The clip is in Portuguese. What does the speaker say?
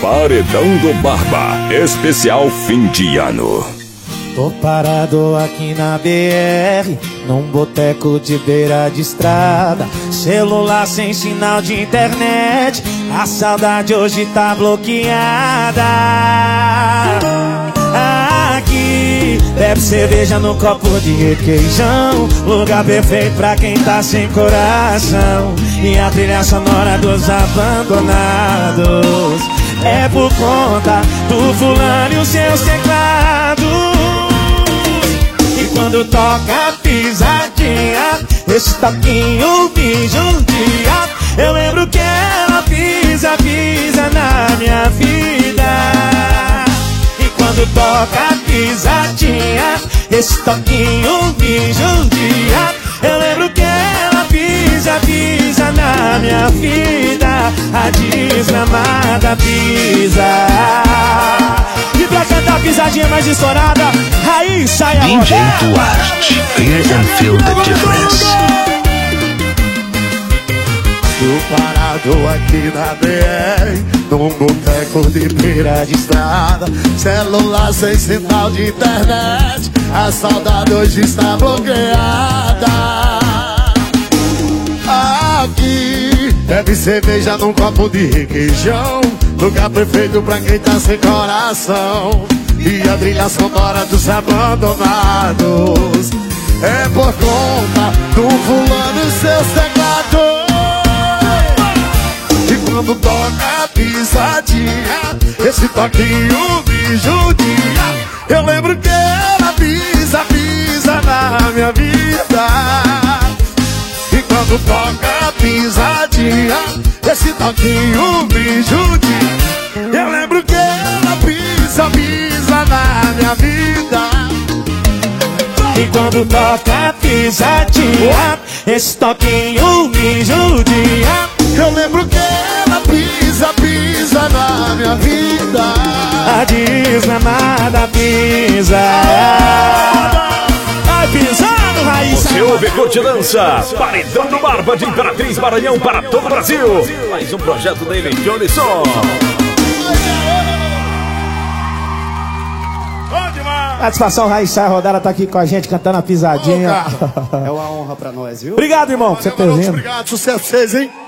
Paredão do Barba, especial fim de ano. Tô parado aqui na BR, num boteco de beira de estrada. Celular sem sinal de internet, a saudade hoje tá bloqueada. Aqui, bebe cerveja no copo de requeijão, lugar perfeito pra quem tá sem coração. E a trilha sonora dos abandonados é por conta do fulano e os seus teclados. E quando toca a pisadinha, esse toquinho me judia. Eu lembro que ela pisa na minha vida. E quando toca a pisadinha, esse toquinho me judia. Eu lembro que ela pisa na minha vida. A desgramada pisa. E pra cantar a pisadinha mais estourada, Raíssa e a DJ Duarte, hear and feel the difference. Tô parado aqui na BR, num boteco de beira de estrada. Celular sem sinal de internet, a saudade hoje está bloqueada. Aqui, bebe cerveja num copo de requeijão, lugar perfeito pra quem tá sem coração. E a trilha sonora dos abandonados é por conta do fulano e seus teclados. E quando toca a pisadinha, esse toquinho me judia. Eu lembro que ela pisa na minha vida. E quando toca a pisadinha, esse toquinho me judia. Eu lembro que ela pisa na minha vida. E quando toca a pisadinha, esse toquinho me judia. Eu lembro que ela pisa na minha vida. A desgramada pisa. Vai pisando, Raíssa. Você ouve Curte Dança, Paredão do Barba de Imperatriz Maranhão para todo o Brasil. Mais um projeto da Eletione Som. Satisfação, Raíssa Rodada tá aqui com a gente cantando a pisadinha. É uma honra pra nós, viu? Obrigado, irmão, por você ter vindo. Obrigado, sucesso pra vocês, hein?